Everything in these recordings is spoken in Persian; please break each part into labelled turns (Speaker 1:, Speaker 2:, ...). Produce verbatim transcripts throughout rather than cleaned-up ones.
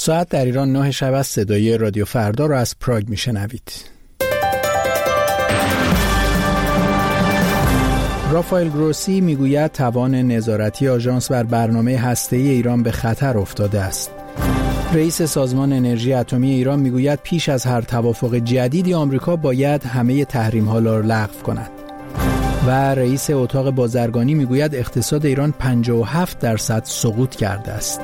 Speaker 1: ساعت در ایران نه شب است. صدای رادیو فردا را از پراگ میشنوید. رافائل گروسی میگوید توان نظارتی آژانس بر برنامه هسته‌ای ایران به خطر افتاده است. رئیس سازمان انرژی اتمی ایران میگوید پیش از هر توافق جدیدی آمریکا باید همه تحریم‌ها را لغو کند. و رئیس اتاق بازرگانی میگوید اقتصاد ایران پنجاه و هفت درصد سقوط کرده است.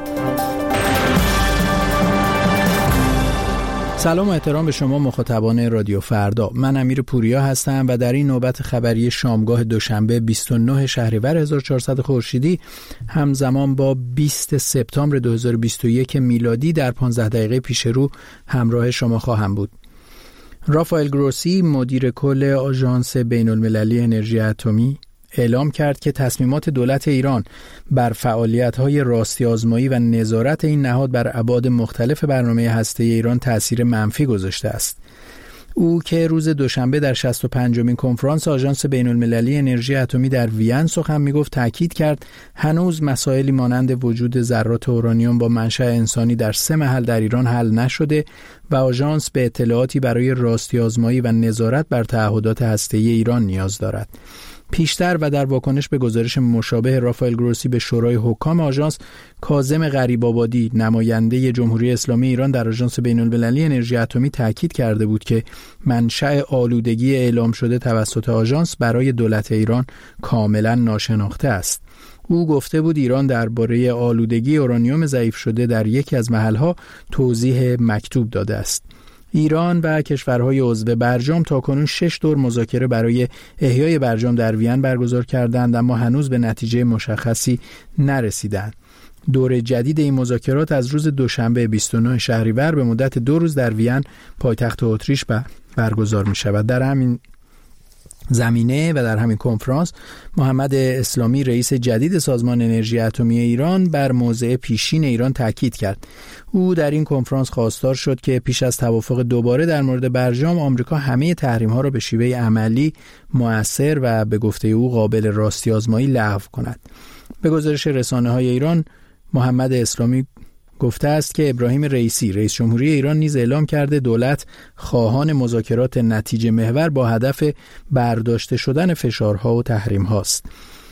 Speaker 1: سلام و احترام به شما مخاطبان رادیو فردا. من امیر پوریا هستم و در این نوبت خبری شامگاه دوشنبه بیست و نه شهریور هزار و چهارصد خورشیدی همزمان با بیست سپتامبر دو هزار و بیست و یک میلادی در پانزده دقیقه پیش رو همراه شما خواهم بود. رافائل گروسی مدیر کل آژانس بین‌المللی انرژی اتمی اعلام کرد که تصمیمات دولت ایران بر فعالیت‌های راستی آزمایی و نظارت این نهاد بر ابعاد مختلف برنامه هسته‌ای ایران تأثیر منفی گذاشته است. او که روز دوشنبه در شصت و پنجمین کنفرانس آژانس بین‌المللی انرژی اتمی در وین سخن می‌گفت تاکید کرد هنوز مسائلی مانند وجود ذرات اورانیوم با منشأ انسانی در سه محل در ایران حل نشده و آژانس به اطلاعاتی برای راستی آزمایی و نظارت بر تعهدات هسته‌ای ایران نیاز دارد. پیشتر و در واکنش به گزارش مشابه رافائل گروسی به شورای حکام آژانس، کاظم غریب‌آبادی نماینده جمهوری اسلامی ایران در آژانس بین‌المللی انرژی اتمی تاکید کرده بود که منشأ آلودگی اعلام شده توسط آژانس برای دولت ایران کاملا ناشناخته است. او گفته بود ایران درباره آلودگی اورانیوم ضعیف شده در یکی از محل‌ها توضیح مکتوب داده است. ایران و کشورهای عضو برجام تاکنون شش دور مذاکره برای احیای برجام در وین برگزار کردند اما هنوز به نتیجه مشخصی نرسیدند. دور جدید این مذاکرات از روز دوشنبه بیست و نه شهریور به مدت دو روز در وین پایتخت اتریش برگزار می شود. در همین زمینه و در همین کنفرانس محمد اسلامی رئیس جدید سازمان انرژی اتمی ایران بر موضع پیشین ایران تاکید کرد. او در این کنفرانس خواستار شد که پیش از توافق دوباره در مورد برجام آمریکا همه تحریم‌ها را به شیوه عملی، مؤثر و به گفته او قابل راستی آزمایی لغو کند. به گزارش رسانه‌های ایران محمد اسلامی گفته است که ابراهیم رئیسی رئیس جمهوری ایران نیز اعلام کرده دولت خواهان مذاکرات نتیجه محور با هدف برداشته شدن فشارها و تحریم‌ها است.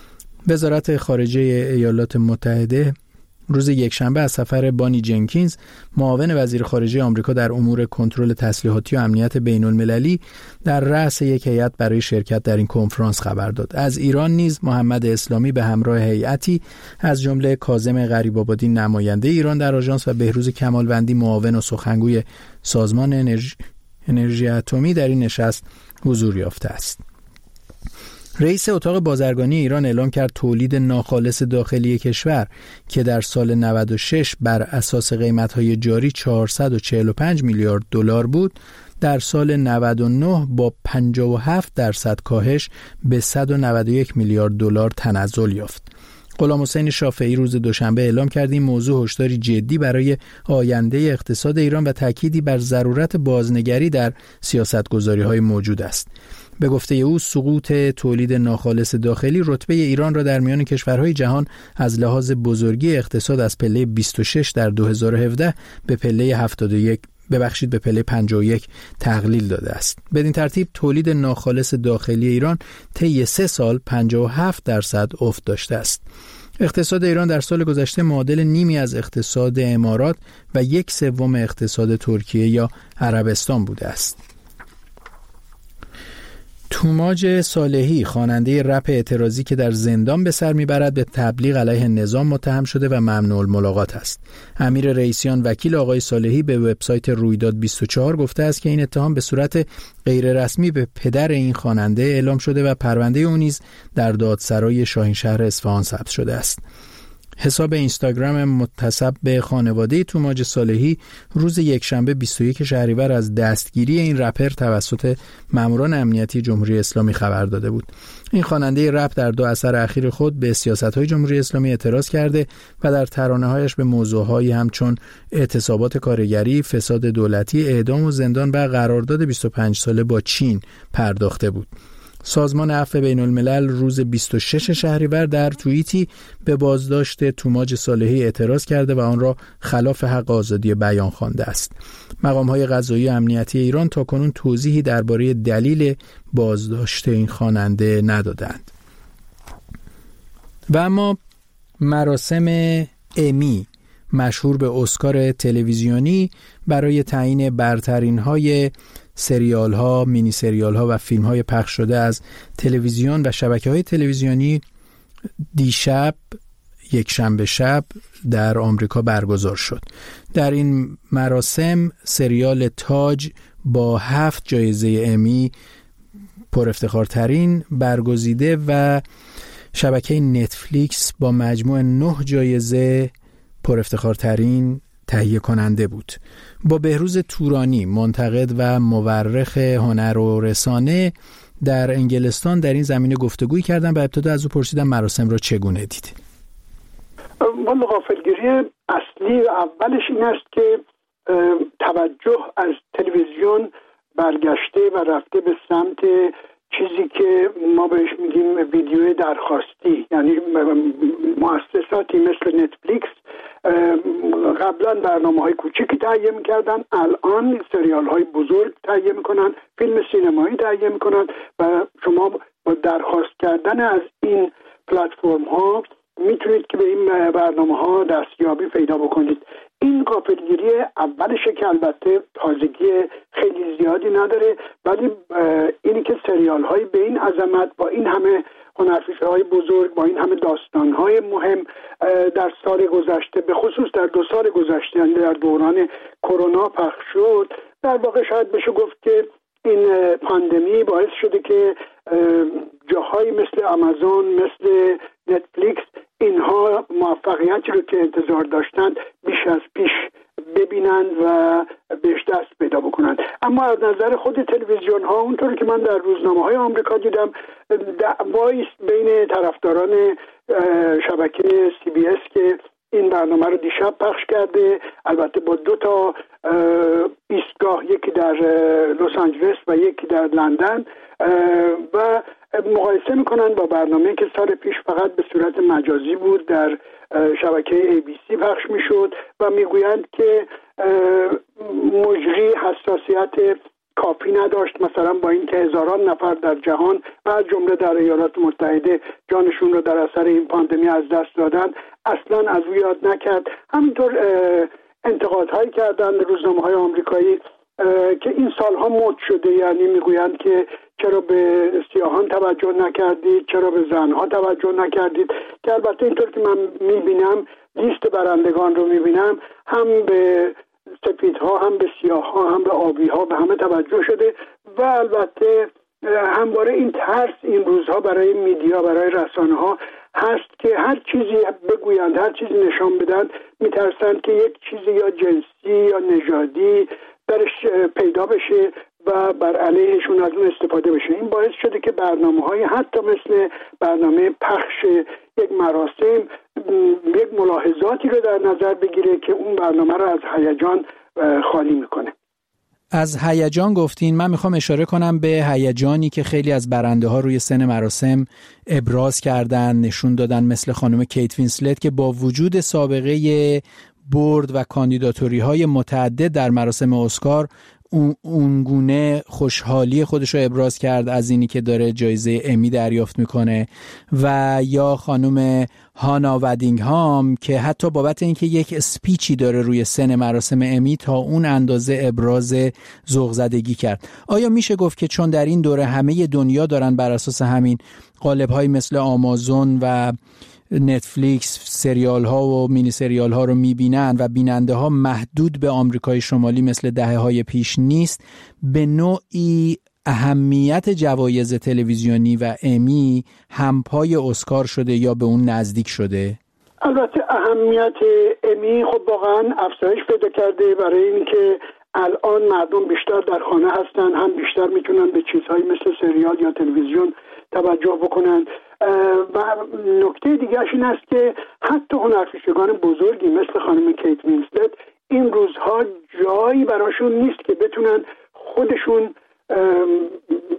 Speaker 1: وزارت خارجه ایالات متحده روز یکشنبه از سفر بانی جنکینز معاون وزیر خارجه آمریکا در امور کنترل تسلیحاتی و امنیت بین‌المللی در رأس یک هیئت برای شرکت در این کنفرانس خبر داد. از ایران نیز محمد اسلامی به همراه هیئتی از جمله کاظم غریب‌آبادی نماینده ایران در آژانس و بهروز کمالوندی معاون و سخنگوی سازمان انرژی, انرژی اتمی در این نشست حضور یافته است. رئیس اتاق بازرگانی ایران اعلام کرد تولید ناخالص داخلی کشور که در سال نود و شش بر اساس قیمت‌های جاری چهارصد و چهل و پنج میلیارد دلار بود، در سال نود و نه با پنجاه و هفت درصد کاهش به صد و نود و یک میلیارد دلار تنزل یافت. غلامحسین شافعی روز دوشنبه اعلام کرد این موضوع هشداری جدی برای آینده اقتصاد ایران و تأکیدی بر ضرورت بازنگری در سیاست‌گذاری‌های موجود است. به گفته او سقوط تولید ناخالص داخلی رتبه ایران را در میان کشورهای جهان از لحاظ بزرگی اقتصاد از پله بیست و شش در دو هزار و هفده به پله هفتاد و یک ببخشید به پله پنجاه و یک تقلیل داده است. بدین ترتیب تولید ناخالص داخلی ایران طی سه سال پنجاه و هفت درصد افت داشته است. اقتصاد ایران در سال گذشته معادل نیمی از اقتصاد امارات و یک سوم اقتصاد ترکیه یا عربستان بوده است. توماج صالحی خواننده رپ اعتراضی که در زندان به سر میبرد به تبلیغ علیه نظام متهم شده و ممنوع الملاقات است. امیر رئیسیان وکیل آقای صالحی به وبسایت رویداد بیست و چهار گفته است که این اتهام به صورت غیر رسمی به پدر این خواننده اعلام شده و پرونده او نیز در دادسرای شاهینشهر اصفهان ثبت شده است. حساب اینستاگرام متصل به خانواده توماج صالحی روز یکشنبه بیست و یک شهریور از دستگیری این رپر توسط ماموران امنیتی جمهوری اسلامی خبر داده بود. این خواننده رپ در دو اثر اخیر خود به سیاست‌های جمهوری اسلامی اعتراض کرده و در ترانه‌هایش به موضوع‌هایی همچون اعتصابات کارگری، فساد دولتی، اعدام و زندان و قرارداد بیست و پنج ساله با چین پرداخته بود. سازمان عفو بین الملل روز بیست و شش شهریور در توییتی به بازداشت توماج صالحی اعتراض کرده و آن را خلاف حق آزادی بیان خوانده است. مقام‌های قضایی و امنیتی ایران تاکنون توضیحی درباره دلیل بازداشت این خواننده ندادند. و اما مراسم امی مشهور به اسکار تلویزیونی برای تعیین برترین‌های سریال‌ها، مینی سریال‌ها و فیلم‌های پخش شده از تلویزیون و شبکه‌های تلویزیونی دیشب یک شنبه شب در آمریکا برگزار شد. در این مراسم سریال تاج با هفت جایزه امی پر افتخارترین برگزیده و شبکه نتفلیکس با مجموع نه جایزه پر افتخارترین تهیه کننده بود. با بهروز تورانی، منتقد و مورخ هنر و رسانه در انگلستان در این زمینه گفتگوی کردم و ابتدا از او پرسیدم مراسم را چگونه دید.
Speaker 2: والا غافلگیری اصلی و اولش این است که توجه از تلویزیون برگشته و رفته به سمت چیزی که ما بهش میگیم ویدیو درخواستی، یعنی مؤسساتی مثل نتفلیکس قبلا برنامه های کوچیکی تهیه میکردن، الان سریال های بزرگ تهیه میکنن، فیلم سینمایی تهیه میکنن و شما با درخواست کردن از این پلتفرم ها میتونید که به این برنامه ها دستیابی پیدا بکنید. این غافلگیری اولشه که البته تازگی خیلی زیادی نداره، ولی اینی که سریال های به این عظمت با این همه هنرپیشه های بزرگ، با این همه داستان های مهم در سال گذشته، به خصوص در دو سال گذشته، یعنی در دوران کرونا پخش شد، در واقع شاید بشه گفت که این پاندمی باعث شده که جاهای مثل آمازون، مثل نتفلیکس، اینها موفقیتی رو که انتظار داشتند بیش از پیش ببینند و بهش دست پیدا بکنند. اما از نظر خود تلویزیون ها، اونطوری که من در روزنامه های آمریکا دیدم، دعوایی بین طرفداران شبکه سی بی اس که این برنامه رو دیشب پخش کرده، البته با دو تا ایستگاه، یکی در لس آنجلس و یکی در لندن، و مقایسه میکنن با برنامه‌ای که سال پیش فقط به صورت مجازی بود، در شبکه ای بی سی پخش میشد، و میگویند که مجری حساسیت کافی نداشت، مثلا با این که هزاران نفر در جهان و از جمله در ایالات متحده جانشون رو در اثر این پاندمی از دست دادن، اصلا از او یاد نکرد. همینطور انتقادهایی کردن روزنامه‌های آمریکایی که این سالها مد شده، یعنی میگویند که چرا به سیاهان توجه نکردید، چرا به زنها توجه نکردید، که البته اینطور که من میبینم، لیست برندگان رو میبینم، هم به سفیدها، هم به سیاهها، هم به آبیها، به همه توجه شده. و البته همواره این ترس این روزها برای میدیا، برای رسانه ها هست که هر چیزی بگویند، هر چیزی نشان بدن، میترسند که یک چیزی یا جنسی یا نژادی درش پیدا بشه و بر علیهشون از اون استفاده بشه. این باعث شده که برنامه‌های حتی مثل برنامه پخش یک مراسم یک ملاحظاتی رو در نظر بگیره که اون برنامه رو از هیجان خالی میکنه.
Speaker 1: از هیجان گفتین، من میخوام اشاره کنم به هیجانی که خیلی از برنده ها روی سن مراسم ابراز کردن، نشون دادن، مثل خانم کیت وینسلت که با وجود سابقه برد و کاندیداتوری های متعدد در مراسم اسکار اونگونه خوشحالی خودش رو ابراز کرد از اینی که داره جایزه امی دریافت میکنه، و یا خانم هانا ودینگهام که حتی بابت اینکه یک اسپیچی داره روی سن مراسم امی تا اون اندازه ابراز ذوق زدگی کرد. آیا میشه گفت که چون در این دوره همه دنیا دارن بر اساس همین قالب‌های مثل آمازون و نتفلیکس سریال ها و مینی سریال ها رو میبینن و بیننده ها محدود به آمریکای شمالی مثل دهه های پیش نیست، به نوعی اهمیت جوایز تلویزیونی و امی همپای اسکار شده یا به اون نزدیک شده؟
Speaker 2: البته اهمیت امی خب واقعا افزایش پیدا کرده، برای اینکه الان مردم بیشتر در خانه هستن، هم بیشتر میتونن به چیزهایی مثل سریال یا تلویزیون توجه بکنن. و نکته دیگه این است که حتی هنرپیشگان بزرگی مثل خانم کیت وینسلت این روزها جایی براشون نیست که بتونن خودشون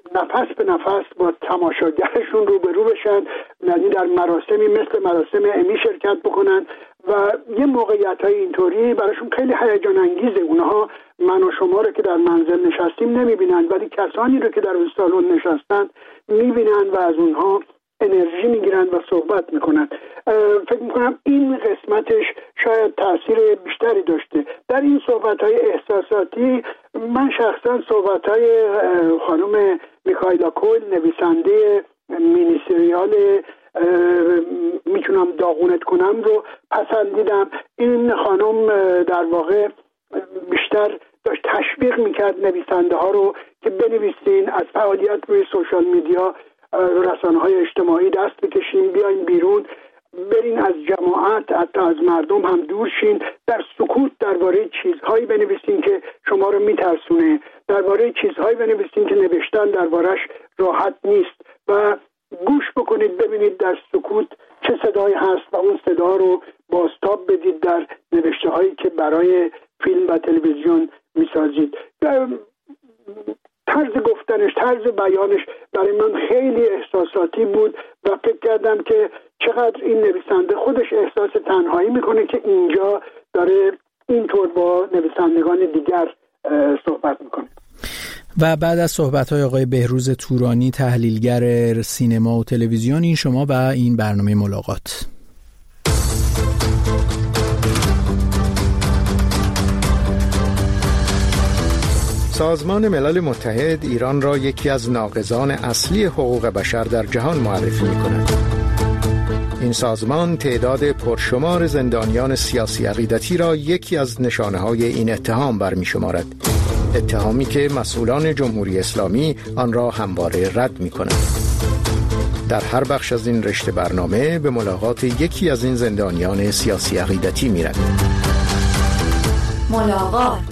Speaker 2: نفس به نفس با تماشاگرشون روبرو بشن، یعنی در مراسمی مثل مراسم امی شرکت بکنن و یه موقعیت های اینطوری براشون خیلی هیجان انگیزه. اونها من و شما رو که در منزل نشستیم نمیبینن، ولی کسانی رو که در اون سالن نشستن میبینن و از اونها انرژی میگیرن و صحبت میکنن. فکر میکنم این قسمتش شاید تاثیر بیشتری داشته. در این صحبت های احساساتی من شخصا صحبت های خانم میکایلا کول، نویسنده مینی سریال میتونم داغونت کنم رو پسندیدم. این خانم در واقع بیشتر داشت تشویق میکرد نویسنده ها رو که بنویسین، از فعالیت روی سوشال میدیا، رسانه‌های اجتماعی دست بکشین، بیاین بیرون، برین از جماعت، حتی از مردم هم دور شین، در سکوت درباره چیزهایی بنویسین که شما رو میترسونه، درباره چیزهایی بنویسین که نوشتن دربارش راحت نیست و گوش بکنید ببینید در سکوت چه صدایی هست و اون صدا رو بازتاب بدید در نوشته هایی که برای فیلم و تلویزیون میسازید. طرز گفتنش، طرز بیانش برای من خیلی احساساتی بود و فکر کردم که چقدر این نویسنده خودش احساس تنهایی میکنه که اینجا داره اینطور با نویسندگان دیگر صحبت میکنه.
Speaker 1: و بعد از صحبت‌های آقای بهروز تورانی، تحلیلگر سینما و تلویزیون، این شما و این برنامه ملاقات.
Speaker 3: سازمان ملل متحد ایران را یکی از ناقضان اصلی حقوق بشر در جهان معرفی می‌کند. این سازمان تعداد پرشمار زندانیان سیاسی عقیدتی را یکی از نشانه‌های این اتهام برمی‌شمارد. اتهامی که مسئولان جمهوری اسلامی آن را همواره رد می‌کنند. در هر بخش از این رشته برنامه به ملاقات یکی از این زندانیان سیاسی عقیدتی می‌رویم.
Speaker 4: ملاقات.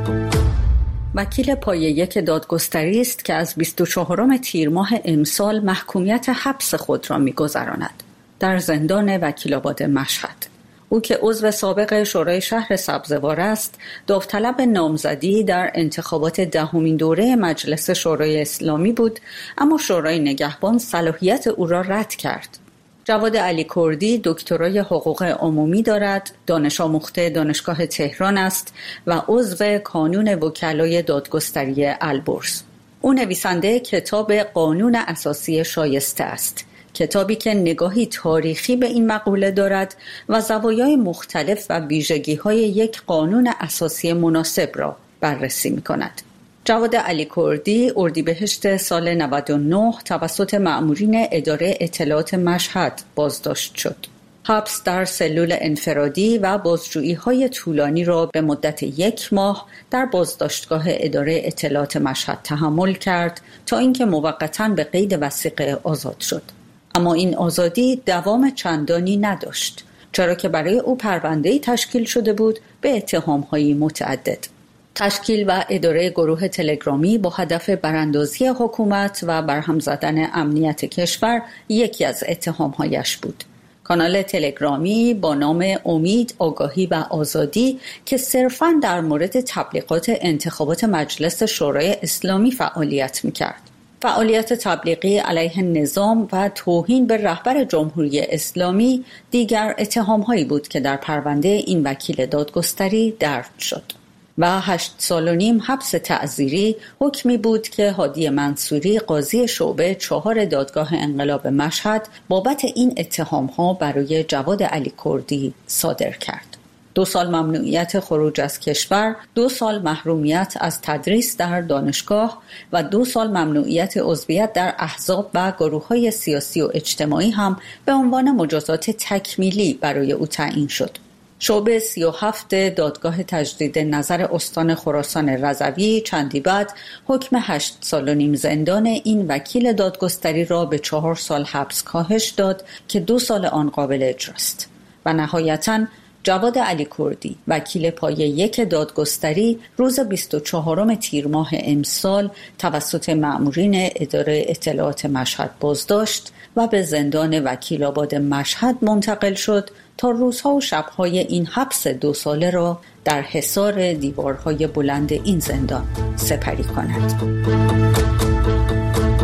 Speaker 4: وکیل پایه یک دادگستری است که از بیست و چهارم تیر ماه امسال محکومیت حبس خود را می‌گذراند در زندان وکیل‌آباد مشهد. او که عضو سابق شورای شهر سبزوار است، داوطلب نامزدی در انتخابات دهمین دوره مجلس شورای اسلامی بود، اما شورای نگهبان صلاحیت او را رد کرد. جواد علی کردی دکترای حقوق عمومی دارد، دانش آموخته دانشگاه تهران است و عضو کانون وکلای دادگستری البرز. او نویسنده کتاب قانون اساسی شایسته است، کتابی که نگاهی تاریخی به این مقوله دارد و زوایای مختلف و ویژگی‌های یک قانون اساسی مناسب را بررسی می‌کند. جواد علی کردی اردیبهشت سال نود و نه توسط مأمورین اداره اطلاعات مشهد بازداشت شد. حبس در سلول انفرادی و بازجویی‌های طولانی را به مدت یک ماه در بازداشتگاه اداره اطلاعات مشهد تحمل کرد تا اینکه موقتاً به قید وثیقه آزاد شد. اما این آزادی دوام چندانی نداشت، چرا که برای او پرونده‌ای تشکیل شده بود به اتهام‌های متعدد. تشکیل و اداره گروه تلگرامی با هدف براندازی حکومت و برهم زدن امنیت کشور یکی از اتهام‌هایش بود. کانال تلگرامی با نام امید، آگاهی و آزادی که صرفاً در مورد تبلیغات انتخابات مجلس شورای اسلامی فعالیت می‌کرد. فعالیت تبلیغی علیه نظام و توهین به رهبر جمهوری اسلامی دیگر اتهام‌هایی بود که در پرونده این وکیل دادگستری درج شد. و هشت سال و نیم حبس تعزیری حکمی بود که هادی منصوری قاضی شعبه چهار دادگاه انقلاب مشهد بابت این اتهام‌ها برای جواد علی کردی صادر کرد. دو سال ممنوعیت خروج از کشور، دو سال محرومیت از تدریس در دانشگاه و دو سال ممنوعیت عضویت در احزاب و گروه‌های سیاسی و اجتماعی هم به عنوان مجازات تکمیلی برای او تعیین شد. شعبه سی و هفت دادگاه تجدید نظر استان خراسان رضوی چندی بعد حکم هشت سال و نیم زندان این وکیل دادگستری را به چهار سال حبس کاهش داد که دو سال آن قابل اجراست. و نهایتاً جواد علی کردی وکیل پایه یک دادگستری روز بیست و چهارم تیر ماه امسال توسط مأمورین اداره اطلاعات مشهد بازداشت و به زندان وکیل‌آباد مشهد منتقل شد تا روزها و شبهای این حبس دو ساله را در حصار دیوارهای بلند این زندان سپری کند.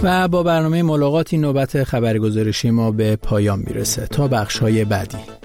Speaker 1: و با برنامه ملاقاتی نوبت خبرگزارشی ما به پایان میرسه. تا بخش‌های بعدی